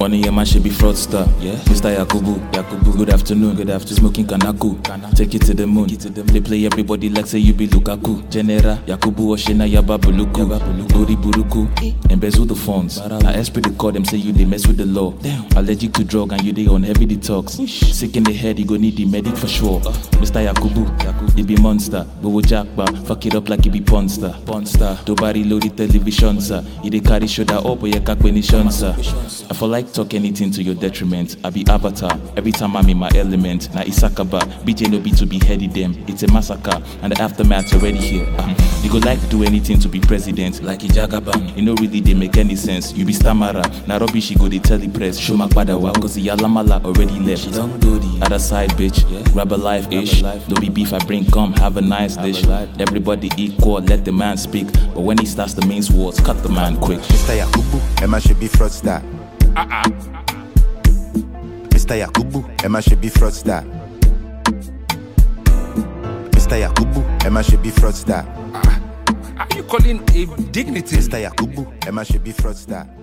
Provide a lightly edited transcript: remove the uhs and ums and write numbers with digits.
Ronnie Yema should be fraudster. Yeah, Mr. Yakubu. Good afternoon. Smoking Kanaku. Take it to the moon. They play everybody like say you be Lukaku. General Yakubu Oshena Yababuluku. Gori Buruku. Embezzle the funds. I esprit the call them say you they mess with the law. Allergic to drug and you they on heavy detox. Sick in the head, you go need the medic for sure. Mr. Yakubu, he be monster. Bowo Jackba, fuck it up like he be Ponster. Dobari load the television, sir. He dey carry shoulder up or you kakwenishon, sir. I for like talk anything to your detriment. I be avatar, every time I'm in my element. Na Isakaba, BJ no be to be heady them. It's a massacre, and the aftermath already here. You go like do anything to be president, like Ijagaba. You know really they make any sense. You be stammerer, na rubbish she go the telepress. Show my padawa, cause the Yalamala already left. She don't do the other side, bitch. Grab a life-ish. No be beef, I bring come, have a nice dish. Everybody equal, let the man speak. But when he starts the main words, cut the man quick. Mr. Yakubu, Emma should be fraudster. Mr. Yakubu, Emma should be fraudster. Mr. Yakubu, Emma should be fraudster. Are you calling a dignity? Mr. Yakubu, Emma should be fraudster.